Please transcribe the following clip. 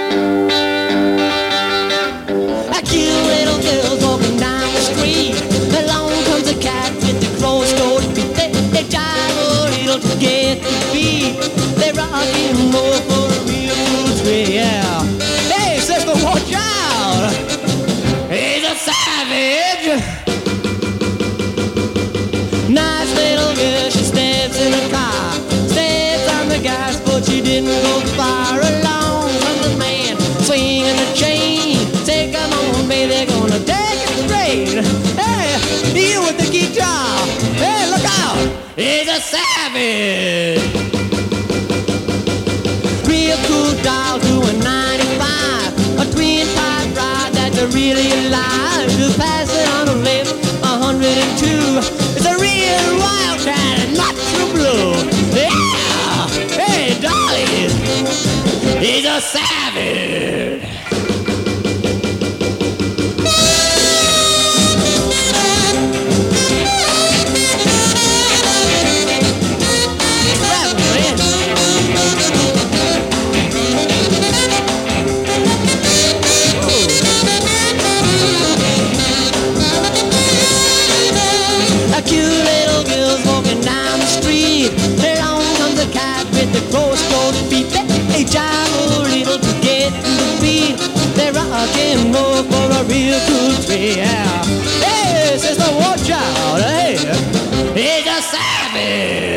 A cute little girl's walking down the street. Along comes a cat with the closed-toed feet. They jive a little to get the beat. They rock and roll for a real good tree, yeah. Hey, sister, watch out! He's a savage. Nice little girl, she steps in a car. Steps on the gas, but she didn't go far. Along comes the man, swinging the chain. Say, come on, baby, gonna take it straight. Hey, you with the guitar. Hey, look out! He's a savage. Real cool doll doing 95. A twin pipe ride that's really alive. To pass it on the left, 102. It's a real wildcat and not true blue. Yeah! Hey, Dolly! He's a savage. A cute little girl's walking down the street. Along comes a cat with the closed-toed feet. They jive a little to get the beat. They rock and roll for a real cool tree, yeah. Hey, sister, watch out, hey, he's a savage.